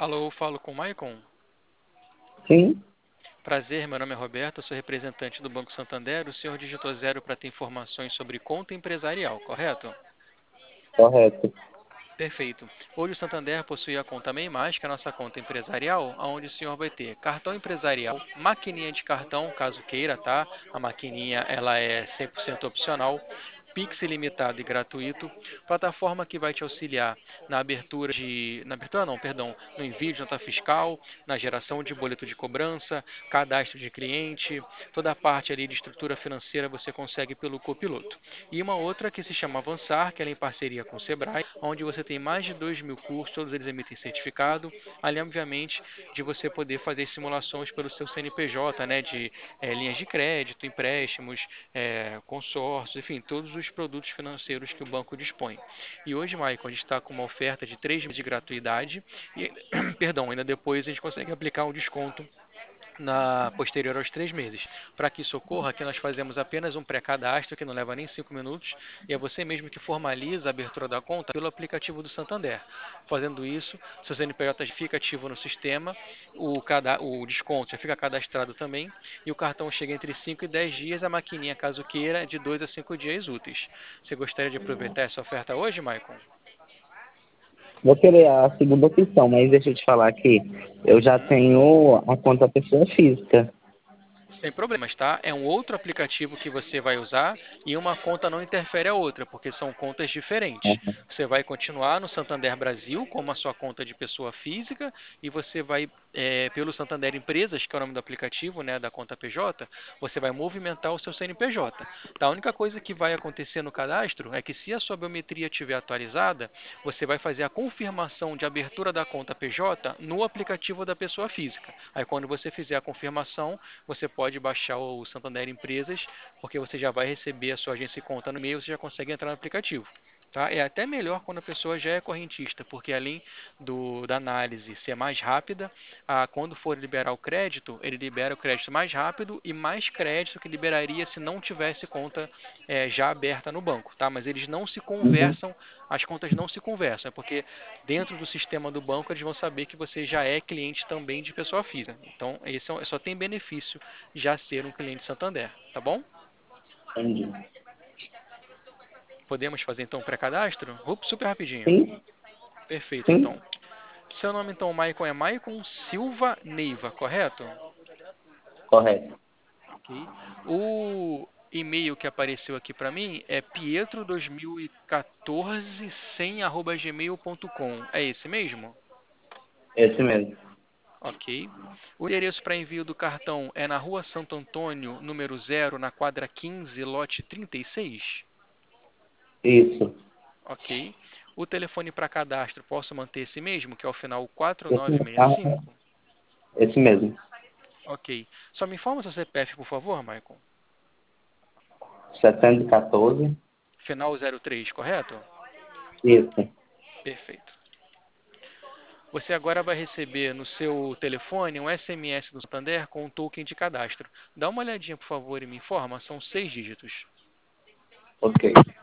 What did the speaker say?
Alô, falo com o Maicon. Sim, Prazer, meu nome é Roberto, eu sou representante do Banco Santander. O senhor digitou zero para ter informações sobre conta empresarial, correto? correto. Perfeito. Hoje o Santander possui a conta MEI+, que é a nossa conta empresarial, onde o senhor vai ter cartão empresarial, maquininha de cartão, caso queira, tá? A maquininha ela é 100% opcional, Pix ilimitado e gratuito, plataforma que vai te auxiliar na abertura não, perdão, no envio de nota fiscal, na geração de boleto de cobrança, cadastro de cliente, toda a parte ali de estrutura financeira você consegue pelo copiloto. E uma outra que se chama Avançar, que ela é em parceria com o Sebrae, onde você tem mais de 2.000 cursos, todos eles emitem certificado, além, obviamente, de você poder fazer simulações pelo seu CNPJ, né, de linhas de crédito, empréstimos, consórcios, enfim, todos os produtos financeiros que o banco dispõe. E hoje, Maicon, a gente está com uma oferta de 3 meses de gratuidade e, perdão, ainda depois a gente consegue aplicar um desconto na posterior aos 3 meses. Para que isso ocorra, aqui nós fazemos apenas um pré-cadastro que não leva nem 5 minutos e é você mesmo que formaliza a abertura da conta pelo aplicativo do Santander. Fazendo isso, seu CNPJ já fica ativo no sistema, o desconto já fica cadastrado também e o cartão chega entre 5 e 10 dias, a maquininha, caso queira, de 2 a 5 dias úteis. Você gostaria de aproveitar essa oferta hoje, Maicon? Vou querer a segunda opção, mas deixa eu te falar que eu já Uhum. tenho a conta pessoa física. Sem problemas, tá? É um outro aplicativo que você vai usar e uma conta não interfere a outra, porque são contas diferentes. Você vai continuar no Santander Brasil como a sua conta de pessoa física e você vai, pelo Santander Empresas, que é o nome do aplicativo, né, da conta PJ, você vai movimentar o seu CNPJ. Tá? A única coisa que vai acontecer no cadastro é que se a sua biometria estiver atualizada, você vai fazer a confirmação de abertura da conta PJ no aplicativo da pessoa física. Aí quando você fizer a confirmação, você pode baixar o Santander Empresas, porque você já vai receber a sua agência e conta no e-mail, você já consegue entrar no aplicativo. Tá? É até melhor quando a pessoa já é correntista, porque além da análise ser mais rápida, quando for liberar o crédito, ele libera o crédito mais rápido e mais crédito que liberaria se não tivesse conta já aberta no banco. Tá? Mas eles não se Uhum, conversam, as contas não se conversam, é porque dentro do sistema do banco eles vão saber que você já é cliente também de pessoa física. Então, esse só tem benefício já ser um cliente Santander, tá bom? entendi. Podemos fazer então o pré-cadastro? Super rapidinho. Sim, Perfeito, então. sim, Seu nome então, Maicon, é Maicon Silva Neiva, correto? correto. Ok. O e-mail que apareceu aqui para mim é pietro2014@gmail.com. É esse mesmo? Esse mesmo. Ok. O endereço para envio do cartão é na Rua Santo Antônio, número 0, na quadra 15, lote 36. Isso. Ok. O telefone para cadastro, posso manter esse mesmo, que é o final Esse mesmo. Ah, 4965? esse mesmo. Ok. Só me informa seu CPF, por favor, Michael. 714. Final 03, correto? Isso. Perfeito. Você agora vai receber no seu telefone um SMS do Santander com um token de cadastro. Dá uma olhadinha, por favor, e me informa. São 6 dígitos. Ok.